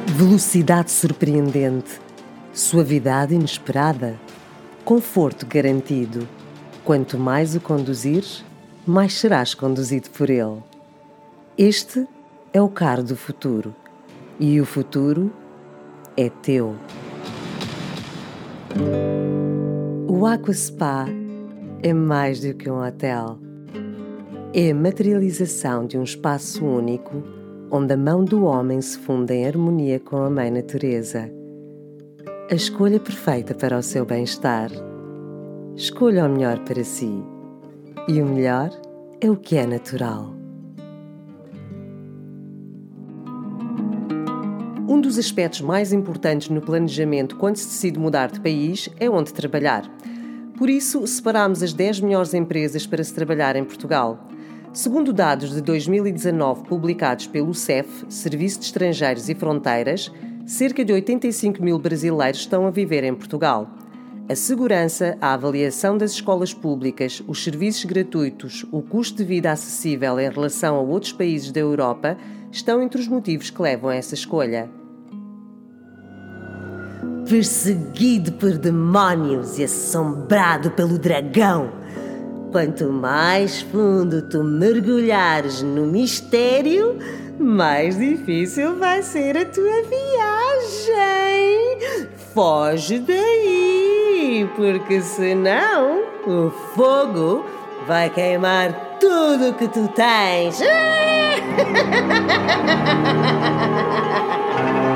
Velocidade surpreendente, suavidade inesperada, conforto garantido. Quanto mais o conduzires, mais serás conduzido por ele. Este é o carro do futuro e o futuro é teu. O Aquaspa é mais do que um hotel. É a materialização de um espaço único onde a mão do homem se funde em harmonia com a Mãe Natureza. A escolha perfeita para o seu bem-estar. Escolha o melhor para si. E o melhor é o que é natural. Um dos aspectos mais importantes no planejamento quando se decide mudar de país é onde trabalhar. Por isso, separámos as 10 melhores empresas para se trabalhar em Portugal. Segundo dados de 2019 publicados pelo CEF, Serviço de Estrangeiros e Fronteiras, cerca de 85 mil brasileiros estão a viver em Portugal. A segurança, a avaliação das escolas públicas, os serviços gratuitos, o custo de vida acessível em relação a outros países da Europa estão entre os motivos que levam a essa escolha. Perseguido por demónios e assombrado pelo dragão, quanto mais fundo tu mergulhares no mistério, mais difícil vai ser a tua viagem. Foge daí, porque senão o fogo vai queimar tudo o que tu tens.